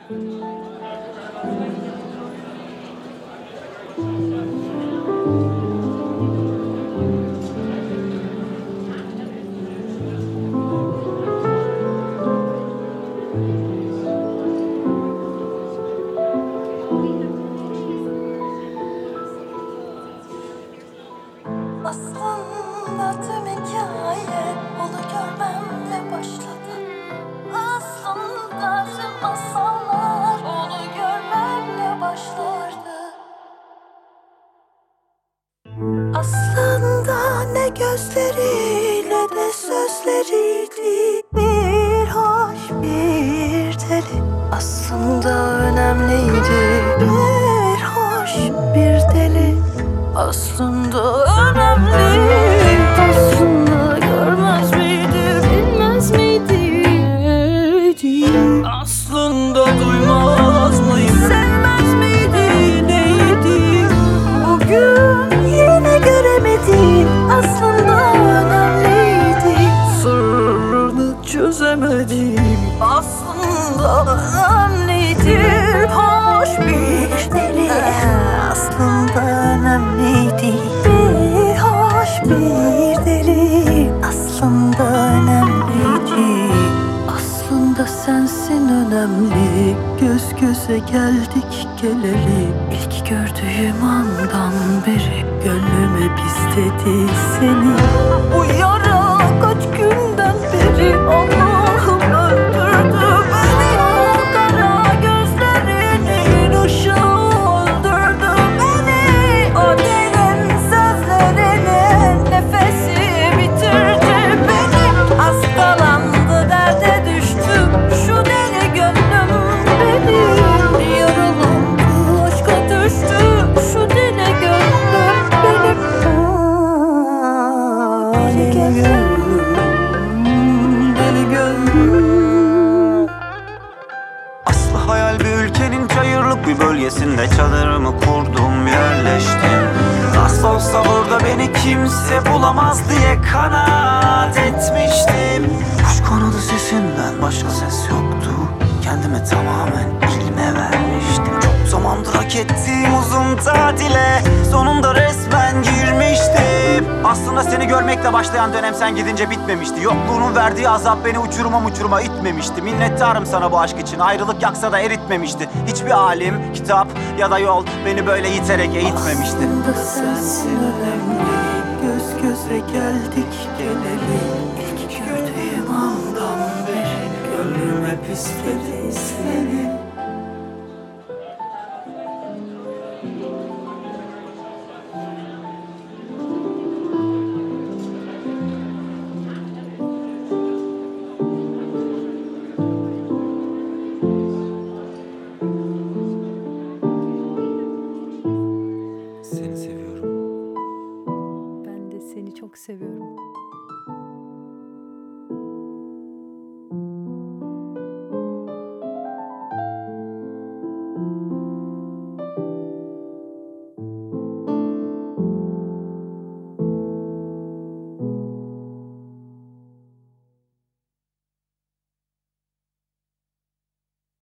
Aslında tüm hikaye onu görmemle başladı. Aslında tüm masallar onu görmemle başlardı. Aslında ne gözleriyle ne sözleriydi, bir hoş bir deli. Aslında önemliydi, bir hoş bir deli. Aslında önemli, aslında görmez miydi, bilmez miydi? Aslında duymaz mıyım, sevmez miydi, neydi? Bugün yine göremedim, aslında önemliydi. Sırrını çözemedim, aslında önemliydi. Hoş bir deli, aslında önemliydi. Bir hoş bir deli, aslında önemliydi. Aslında sensin önemli. Göz göze geldik geleli. İlk gördüğüm andan beri gönlüm hep istedi seni. Bu yara kaç günden beri Allah'ım öldürdü beni. O kara gözlerinin ışığı öldürdü beni. O derin sözlerinin nefesi bitirdi beni. Hastalandı, derde düştü şu deli gönlüm benim. Yaralandı, aşka düştü şu deli gönlüm benim. Deli gönlüm, deli gönlüm. Aslı hayal bir ülkenin çayırlık bir bölgesinde çadırımı kurdum, yerleştim. Nasıl olsa burada beni kimse bulamaz diye kanaat etmiştim. Kuş kanadı sesinden başka ses yoktu. Kendime tamamen ilme vermiştim. Çok zamandır hak ettiğim uzun tatile sonunda resmen girmiştim. Aslında seni görmekle başlayan dönem sen gidince bitmemişti. Yokluğunun verdiği azap beni uçuruma itmemişti. Minnettarım sana bu aşk için, ayrılık yaksa da eritmemişti. Hiçbir alim, kitap ya da yol beni böyle yiterek eğitmemişti. Aslında sensin önemli. Göz göze geldik geleli. İlk gördüğüm andan beri gönlüm hep istedi seni. Seni seviyorum. Ben de seni çok seviyorum.